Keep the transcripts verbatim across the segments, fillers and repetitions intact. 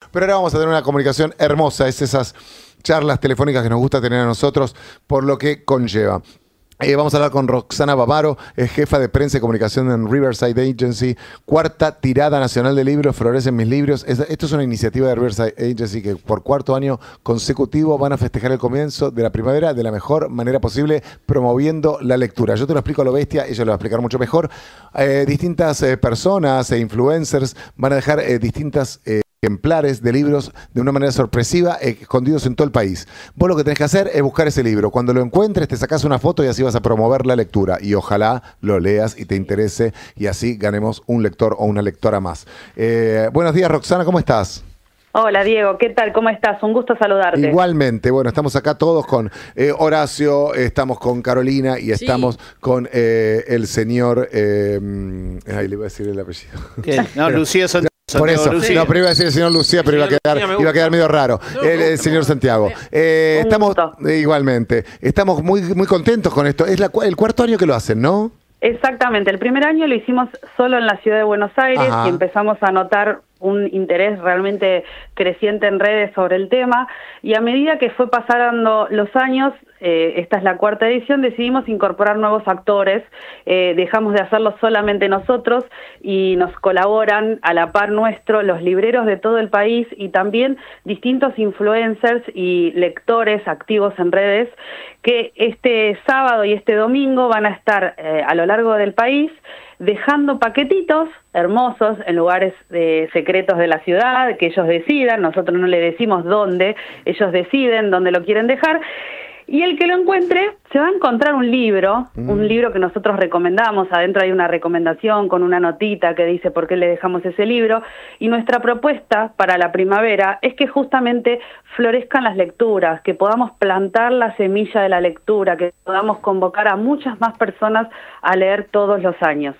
pero ahora vamos a tener una comunicación hermosa, es esas charlas telefónicas que nos gusta tener a nosotros, por lo que conlleva. Eh, vamos a hablar con Roxana Bavaro, es jefa de prensa y comunicación en Riverside Agency, cuarta tirada nacional de libros, Florecen mis libros. Es, esto es una iniciativa de Riverside Agency que por cuarto año consecutivo van a festejar el comienzo de la primavera de la mejor manera posible, promoviendo la lectura. Yo te lo explico a lo bestia, ella lo va a explicar mucho mejor. Eh, distintas eh, personas e influencers van a dejar eh, distintas... Eh, ejemplares de libros de una manera sorpresiva, eh, escondidos en todo el país. Vos lo que tenés que hacer es buscar ese libro. Cuando lo encuentres, te sacás una foto y así vas a promover la lectura. Y ojalá lo leas y te interese y así ganemos un lector o una lectora más. Eh, buenos días, Roxana, ¿cómo estás? Hola, Diego, ¿qué tal? ¿Cómo estás? Un gusto saludarte. Igualmente, bueno, estamos acá todos con eh, Horacio, estamos con Carolina y estamos sí. con eh, el señor... Eh, ay, le voy a decir el apellido. ¿Qué? No, Lucía Santiago. Por eso, Lucía. No, pero iba a decir el señor Lucía, pero iba a quedar, iba a quedar medio raro. No, el, el señor Santiago. Eh, estamos, eh, igualmente, estamos muy, muy contentos con esto. Es la, el cuarto año que lo hacen, ¿no? Exactamente, el primer año lo hicimos solo en la ciudad de Buenos Aires. Ajá. Y empezamos a notar un interés realmente creciente en redes sobre el tema, y a medida que fue pasando los años, eh, esta es la cuarta edición, decidimos incorporar nuevos actores, eh, dejamos de hacerlo solamente nosotros y nos colaboran a la par nuestro los libreros de todo el país y también distintos influencers y lectores activos en redes que este sábado y este domingo van a estar eh, a lo largo del país dejando paquetitos hermosos en lugares eh, secretos de la ciudad, que ellos decidan, nosotros no le decimos dónde, ellos deciden dónde lo quieren dejar, y el que lo encuentre se va a encontrar un libro, mm. un libro que nosotros recomendamos, adentro hay una recomendación con una notita que dice por qué le dejamos ese libro, y nuestra propuesta para la primavera es que justamente florezcan las lecturas, que podamos plantar la semilla de la lectura, que podamos convocar a muchas más personas a leer todos los años.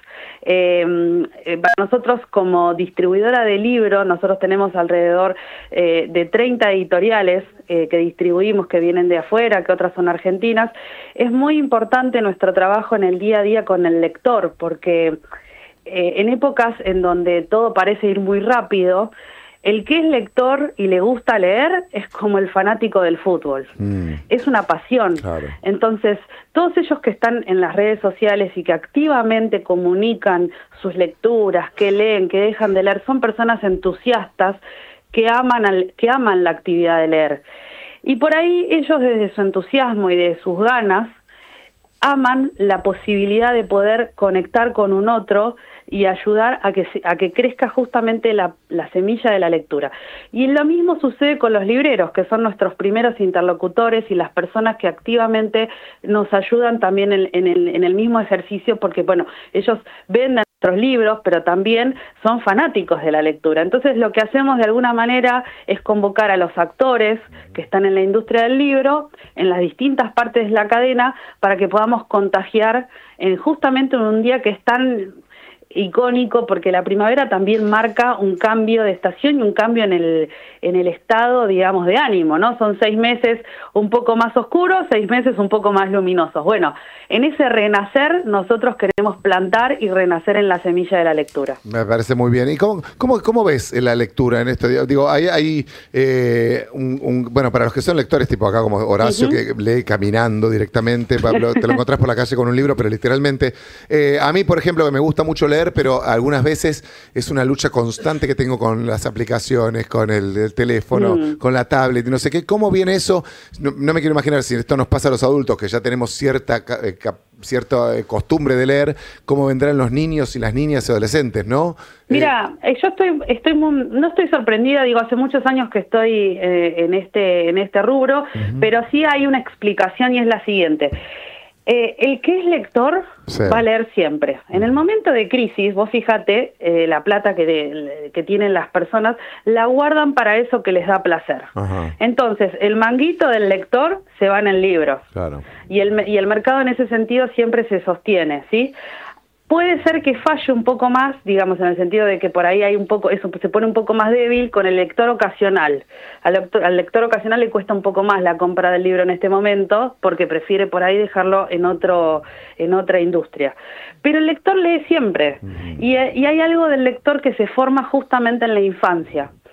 Eh, eh, para nosotros como distribuidora de libros, nosotros tenemos alrededor eh, de treinta editoriales eh, que distribuimos, que vienen de afuera, que otras son argentinas. Es muy importante nuestro trabajo en el día a día con el lector, porque eh, en épocas en donde todo parece ir muy rápido, el que es lector y le gusta leer es como el fanático del fútbol. Mm. Es una pasión. Claro. Entonces, todos ellos que están en las redes sociales y que activamente comunican sus lecturas, que leen, que dejan de leer, son personas entusiastas que aman, al, que aman la actividad de leer. Y por ahí ellos, desde su entusiasmo y de sus ganas, aman la posibilidad de poder conectar con un otro y ayudar a que a que crezca justamente la, la semilla de la lectura. Y lo mismo sucede con los libreros, que son nuestros primeros interlocutores y las personas que activamente nos ayudan también en, en, el, en el mismo ejercicio, porque bueno, ellos venden nuestros libros, pero también son fanáticos de la lectura. Entonces lo que hacemos de alguna manera es convocar a los actores que están en la industria del libro, en las distintas partes de la cadena, para que podamos contagiar en justamente en un día que es tan icónico, porque la primavera también marca un cambio de estación y un cambio en el en el estado, digamos, de ánimo, ¿no? Son seis meses un poco más oscuros, seis meses un poco más luminosos. Bueno, en ese renacer nosotros queremos plantar y renacer en la semilla de la lectura. Me parece muy bien. ¿Y cómo, cómo, cómo ves la lectura en esto? Digo, hay, hay eh, un, un, bueno, para los que son lectores, tipo acá como Horacio, uh-huh. que lee caminando directamente, Pablo, te lo encontrás por la calle con un libro, pero literalmente, eh, a mí, por ejemplo, que me gusta mucho leer, pero algunas veces es una lucha constante que tengo con las aplicaciones, con el, el teléfono, mm. con la tablet, no sé qué. ¿Cómo viene eso? No, no me quiero imaginar si esto nos pasa a los adultos, que ya tenemos cierta, eh, cierta eh, costumbre de leer, cómo vendrán los niños y las niñas y adolescentes, ¿no? Mira, eh, yo estoy, estoy muy, no estoy sorprendida, digo, hace muchos años que estoy eh, en este, en este rubro, uh-huh. pero sí hay una explicación y es la siguiente. Eh, el que es lector sí. va a leer siempre. En el momento de crisis, vos fíjate, eh, la plata que, de, que tienen las personas, la guardan para eso que les da placer. Ajá. Entonces, el manguito del lector se va en el libro. Claro. Y el, y el mercado en ese sentido siempre se sostiene, ¿sí? Puede ser que falle un poco más, digamos, en el sentido de que por ahí hay un poco, eso se pone un poco más débil con el lector ocasional. Al lector, al lector ocasional le cuesta un poco más la compra del libro en este momento, porque prefiere por ahí dejarlo en otro, en otra industria. Pero el lector lee siempre, uh-huh. y, y hay algo del lector que se forma justamente en la infancia.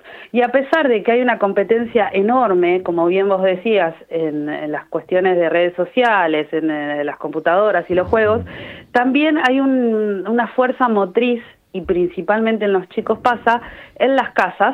Y a pesar de que hay una competencia enorme, como bien vos decías, en, en las cuestiones de redes sociales, en, en las computadoras y los juegos, también hay un, una fuerza motriz, y principalmente en los chicos pasa, en las casas,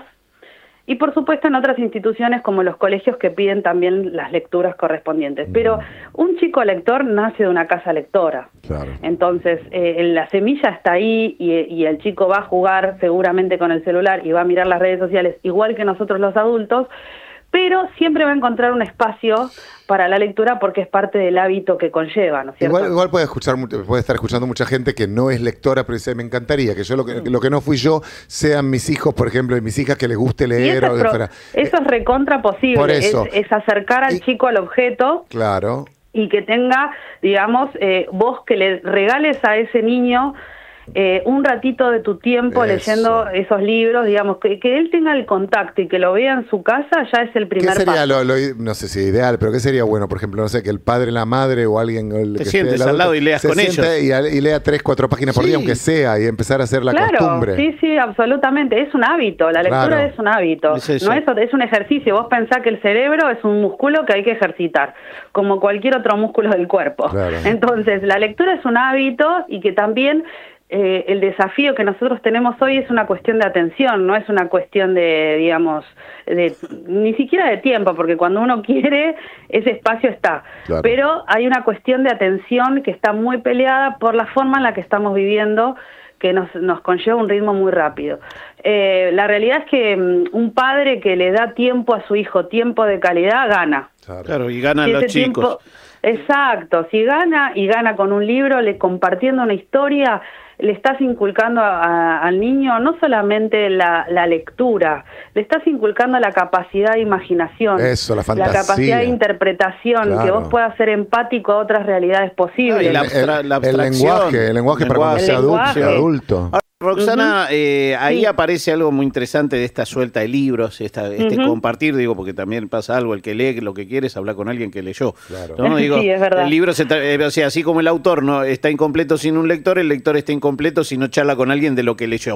y por supuesto en otras instituciones como los colegios que piden también las lecturas correspondientes. Pero un chico lector nace de una casa lectora. Claro. Entonces eh, la semilla está ahí y, y el chico va a jugar seguramente con el celular y va a mirar las redes sociales igual que nosotros los adultos, pero siempre va a encontrar un espacio para la lectura porque es parte del hábito que conlleva, ¿no es cierto? Igual, igual puede escuchar, puede estar escuchando mucha gente que no es lectora, pero dice, me encantaría que yo lo que, lo que no fui yo sean mis hijos, por ejemplo, y mis hijas que les guste leer. Eso, o es, pro, eso es recontra posible, por eso. Es, es acercar al y, chico al objeto. Claro. Y que tenga, digamos, eh, vos que le regales a ese niño Eh, un ratito de tu tiempo Eso. leyendo esos libros, digamos, que, que él tenga el contacto y que lo vea en su casa ya es el primer paso. ¿Qué sería paso? Lo, lo, no sé si ideal, pero qué sería bueno, por ejemplo, no sé, que el padre, la madre o alguien el te que sientes esté al lado y leas con ellos y, y lea tres, cuatro páginas por sí. día, aunque sea, y empezar a hacer la claro, costumbre. Sí, sí, absolutamente, es un hábito, la lectura claro. es un hábito, es no es, es un ejercicio. Vos pensás que el cerebro es un músculo que hay que ejercitar, como cualquier otro músculo del cuerpo. Claro. Entonces, la lectura es un hábito y que también Eh, el desafío que nosotros tenemos hoy es una cuestión de atención, no es una cuestión de, digamos, de, ni siquiera de tiempo, porque cuando uno quiere, ese espacio está. Claro. Pero hay una cuestión de atención que está muy peleada por la forma en la que estamos viviendo, que nos, nos conlleva un ritmo muy rápido. Eh, la realidad es que um, un padre que le da tiempo a su hijo, tiempo de calidad, gana. Claro, claro y ganan si los chicos. Tiempo, exacto, si gana y gana con un libro, le compartiendo una historia, le estás inculcando a, a, al niño no solamente la, la lectura, le estás inculcando la capacidad de imaginación, Eso, la fantasía, la capacidad de interpretación, claro. que vos puedas ser empático a otras realidades posibles. Ah, la abstra- el, la el lenguaje, el lenguaje para cuando sea adulto. adulto. Ahora, Roxana, uh-huh. eh, ahí sí. aparece algo muy interesante de esta suelta de libros, esta, este uh-huh. compartir, digo, porque también pasa algo, el que lee lo que quiere es hablar con alguien que leyó. Claro. ¿No? Digo, sí, es verdad. El libro, se tra- o sea, así como el autor no está incompleto sin un lector, el lector está incompleto si no charla con alguien de lo que leyó.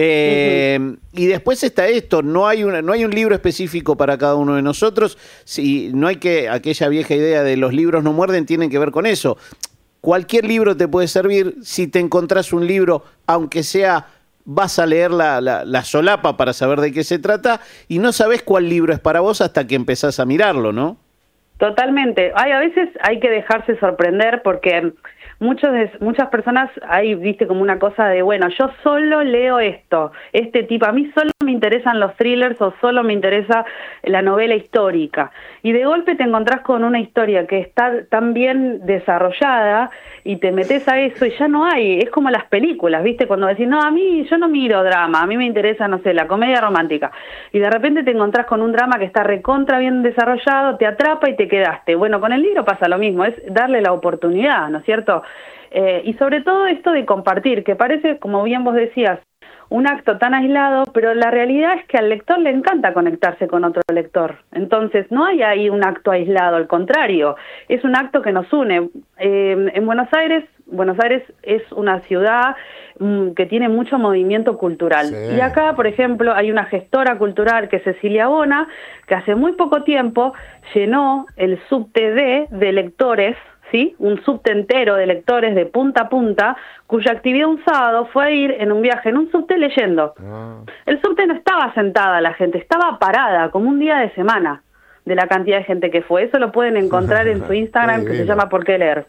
Eh, uh-huh. Y después está esto, no hay, una, no hay un libro específico para cada uno de nosotros, si no hay que, aquella vieja idea de los libros no muerden, tienen que ver con eso. Cualquier libro te puede servir. Si te encontrás un libro, aunque sea, vas a leer la, la, la solapa para saber de qué se trata y no sabés cuál libro es para vos hasta que empezás a mirarlo, ¿no? Totalmente. Hay, a veces hay que dejarse sorprender porque muchos de, muchas personas hay, viste, como una cosa de, bueno, yo solo leo esto, este tipo, a mí solo me interesan los thrillers o solo me interesa la novela histórica. Y de golpe te encontrás con una historia que está tan bien desarrollada y te metes a eso y ya no hay, es como las películas, viste, cuando decís, no, a mí yo no miro drama, a mí me interesa, no sé, la comedia romántica. Y de repente te encontrás con un drama que está recontra bien desarrollado, te atrapa y te quedaste. Bueno, con el libro pasa lo mismo, es darle la oportunidad, ¿no es cierto? Eh, y sobre todo esto de compartir, que parece, como bien vos decías, un acto tan aislado, pero la realidad es que al lector le encanta conectarse con otro lector. Entonces no hay ahí un acto aislado, al contrario, es un acto que nos une. Eh, en Buenos Aires, Buenos Aires es una ciudad mm, que tiene mucho movimiento cultural. Sí. Y acá, por ejemplo, hay una gestora cultural que es Cecilia Bona, que hace muy poco tiempo llenó el subte D de lectores, ¿sí? Un subte entero de lectores de punta a punta, cuya actividad un sábado fue a ir en un viaje en un subte leyendo. Ah. El subte no estaba sentada la gente, estaba parada, como un día de semana, de la cantidad de gente que fue. Eso lo pueden encontrar en su Instagram, que se llama ¿Por qué leer?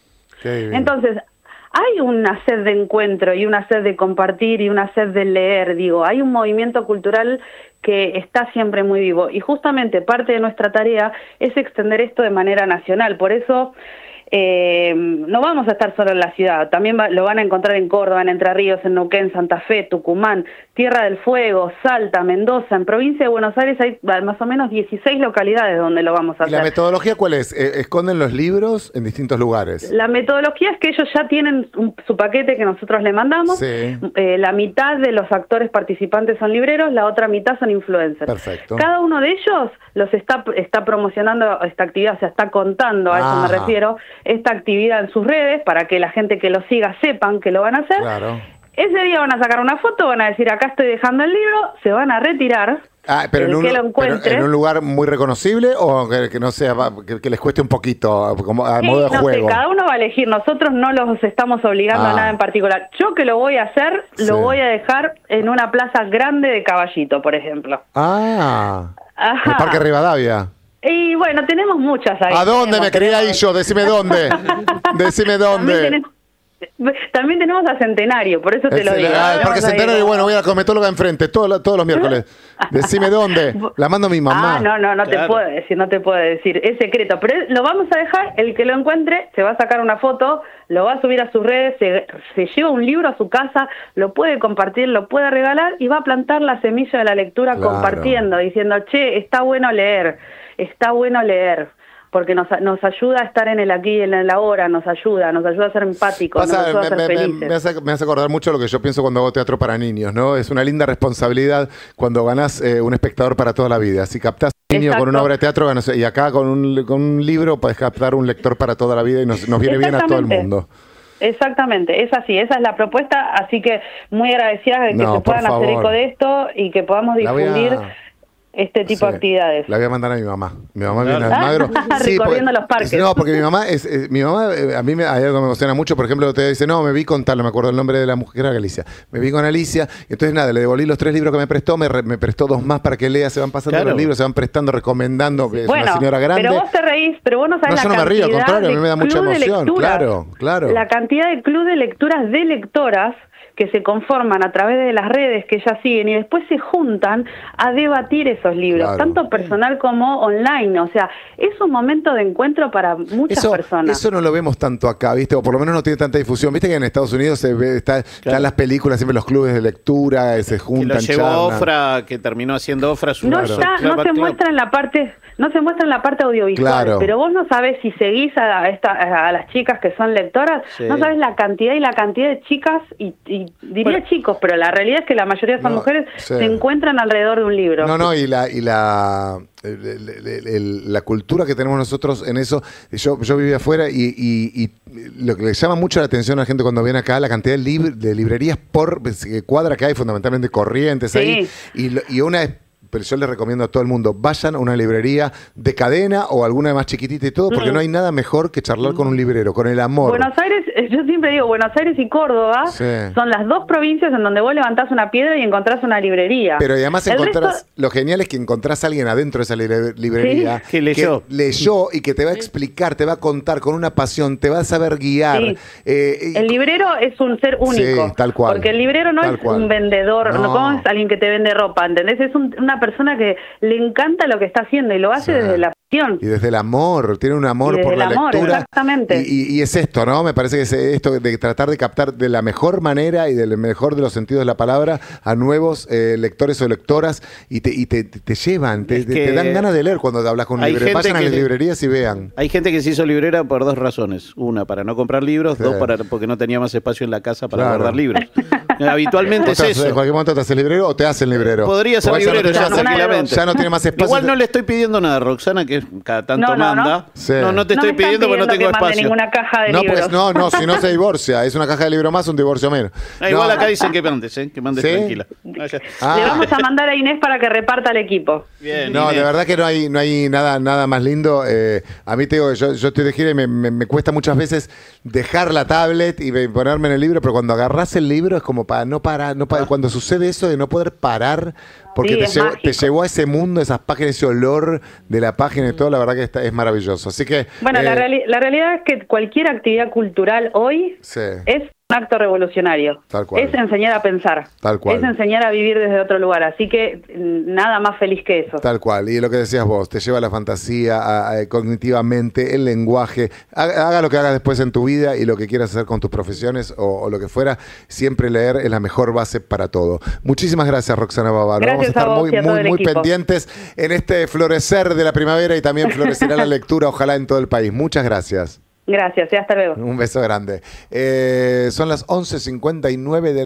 Qué Entonces, hay una sed de encuentro y una sed de compartir y una sed de leer, digo, hay un movimiento cultural que está siempre muy vivo. Y justamente parte de nuestra tarea es extender esto de manera nacional. Por eso eh, no vamos a estar solo en la ciudad, también va, lo van a encontrar en Córdoba, en Entre Ríos, en Neuquén, Santa Fe, Tucumán, Tierra del Fuego, Salta, Mendoza. En provincia de Buenos Aires hay más o menos dieciséis localidades donde lo vamos a hacer. ¿Y la metodología cuál es? Eh, ¿Esconden los libros en distintos lugares? La metodología es que ellos ya tienen un, su paquete que nosotros le mandamos. Sí. Eh, la mitad de los actores participantes son libreros, la otra mitad son influencers. Perfecto. Cada uno de ellos los está, está promocionando esta actividad, o sea, está contando, a eso Ajá. me refiero, esta actividad en sus redes para que la gente que lo siga sepan que lo van a hacer. Claro. Ese día van a sacar una foto, van a decir, acá estoy dejando el libro, se van a retirar. Ah, pero, en un, que lo encuentre, pero en un lugar muy reconocible o que, que no sea, que, que les cueste un poquito, como a sí, modo de no juego. Sé, cada uno va a elegir, nosotros no los estamos obligando ah. a nada en particular. Yo que lo voy a hacer, sí. lo voy a dejar en una plaza grande de Caballito, por ejemplo. Ah, Ajá. el Parque Rivadavia. Y bueno, tenemos muchas ahí. ¿A dónde tenemos, me quería ir yo? Decime dónde. Decime dónde. También tenemos, también tenemos a Centenario, por eso te el, lo digo. Ah, el Parque Centenario, bueno, voy a la cosmetóloga enfrente, todos, todos los miércoles. Decime dónde. La mando a mi mamá. Ah, no, no, no claro. te puedo decir, no te puedo decir. Es secreto, pero lo vamos a dejar, el que lo encuentre se va a sacar una foto, lo va a subir a sus redes, se, se lleva un libro a su casa, lo puede compartir, lo puede regalar y va a plantar la semilla de la lectura claro. compartiendo, diciendo, che, está bueno leer, está bueno leer. Porque nos, nos ayuda a estar en el aquí y en el ahora, nos ayuda, nos ayuda a ser empáticos, Pasa, nos ayuda me, a ser me, felices. Me hace, me hace acordar mucho lo que yo pienso cuando hago teatro para niños, ¿no? Es una linda responsabilidad cuando ganás eh, un espectador para toda la vida. Si captás un niño Exacto. con una obra de teatro, ganás, y acá con un, con un libro podés captar un lector para toda la vida y nos, nos viene bien a todo el mundo. Exactamente, es así, esa es la propuesta, así que muy agradecida de que no, se puedan favor. hacer eco de esto y que podamos difundir este tipo sí, de actividades. La voy a mandar a mi mamá. Mi mamá viene al Almagro. Sí, recorriendo los parques. No, porque mi mamá, es, es mi mamá eh, a mí me, hay algo que me emociona mucho. Por ejemplo, te dice, no, me vi con tal, no me acuerdo el nombre de la mujer, era Alicia. Me vi con Alicia, y entonces nada, le devolví los tres libros que me prestó, me, re, me prestó dos más para que lea, se van pasando claro. los libros, se van prestando, recomendando, que bueno, es una señora grande. Pero vos te reís, pero vos no sabés no, la yo no me río, al contrario, a mí me da mucha emoción. Lecturas, claro, claro. La cantidad de club de lecturas de lectoras que se conforman a través de las redes que ellas siguen y después se juntan a debatir esos libros, claro. tanto personal como online. O sea, es un momento de encuentro para muchas eso, personas. Eso no lo vemos tanto acá, ¿viste? O por lo menos no tiene tanta difusión. ¿Viste que en Estados Unidos se ve, está, claro. están las películas, siempre los clubes de lectura, se juntan, que lo llevó Ofra, que terminó haciendo Ofra. Su no está, no se muestra en la parte... No se muestra en la parte audiovisual, claro. pero vos no sabés si seguís a, esta, a las chicas que son lectoras, sí. no sabés la cantidad y la cantidad de chicas, y, y diría bueno, chicos, pero la realidad es que la mayoría son no, mujeres, sí. se encuentran alrededor de un libro. No, no, y la... Y la... El, el, el, el, la cultura que tenemos nosotros en eso, yo, yo viví afuera y, y, y lo que le llama mucho la atención a la gente cuando viene acá, la cantidad de, lib de librerías por cuadra que hay, fundamentalmente Corrientes sí. ahí, y, y una pero yo les recomiendo a todo el mundo, vayan a una librería de cadena o alguna más chiquitita y todo, porque mm. no hay nada mejor que charlar con un librero, con el amor. Buenos Aires, yo siempre digo, Buenos Aires y Córdoba sí. son las dos provincias en donde vos levantás una piedra y encontrás una librería. Pero además el encontrás, resto... lo genial es que encontrás a alguien adentro de esa libre, librería ¿Sí? que leyó. que leyó y que te va a explicar, te va a contar con una pasión, te va a saber guiar. Sí. Eh, el librero es un ser único. Sí, tal cual. Porque el librero no tal es cual. un vendedor, no. no es alguien que te vende ropa, ¿entendés? Es un, una persona que le encanta lo que está haciendo y lo hace sí. desde la pasión. Y desde el amor, tiene un amor y por la amor, lectura. Exactamente. Y, y, y es esto, ¿no? Me parece que es esto de tratar de captar de la mejor manera y del mejor de los sentidos de la palabra a nuevos eh, lectores o lectoras y te, y te, te, te llevan, te, te, te dan ganas de leer cuando hablas con un librero. Vayan a las librerías y vean. Hay gente que se hizo librera por dos razones. Una, para no comprar libros. Sí. Dos, para, porque no tenía más espacio en la casa para claro. guardar libros. Habitualmente es eso. En cualquier momento te haces librero o te hacen librero. Podría ser librero ya, tranquilamente. Ya no tiene más espacio. Igual no le estoy pidiendo nada, Roxana, que cada tanto no, no, manda. No, sí. no, no te no estoy pidiendo porque no tengo que espacio. Ninguna caja de no, libros. Pues, no, no, si no se divorcia. Es una caja de libro más, un divorcio menos. Ah, igual no. acá dicen que mandes, ¿eh? que mandes ¿Sí? tranquila. Ah. Le vamos a mandar a Inés para que reparta el equipo. Bien, no, Inés. de verdad que no hay, no hay nada, nada más lindo. Eh, a mí te digo, yo, yo estoy de gira y me, me, me cuesta muchas veces dejar la tablet y ponerme en el libro, pero cuando agarrás el libro es como para no parar, no para, ah. cuando sucede eso de no poder parar, porque sí, te, llevó, te llevó a ese mundo, esas páginas, ese olor de la página y todo, la verdad que está, es maravilloso. Así que bueno, eh, la, reali la realidad es que cualquier actividad cultural hoy sí. es un acto revolucionario. Tal cual. Es enseñar a pensar. Tal cual. Es enseñar a vivir desde otro lugar. Así que nada más feliz que eso. Tal cual. Y lo que decías vos, te lleva a la fantasía, a, a, cognitivamente, el lenguaje. Haga, haga lo que hagas después en tu vida y lo que quieras hacer con tus profesiones o, o lo que fuera. Siempre leer es la mejor base para todo. Muchísimas gracias, Roxana Bavaro. Gracias. Vamos a estar a muy, muy, muy pendientes en este florecer de la primavera y también florecerá la lectura, ojalá en todo el país. Muchas gracias. Gracias y hasta luego. Un beso grande. Eh, son las once cincuenta y nueve de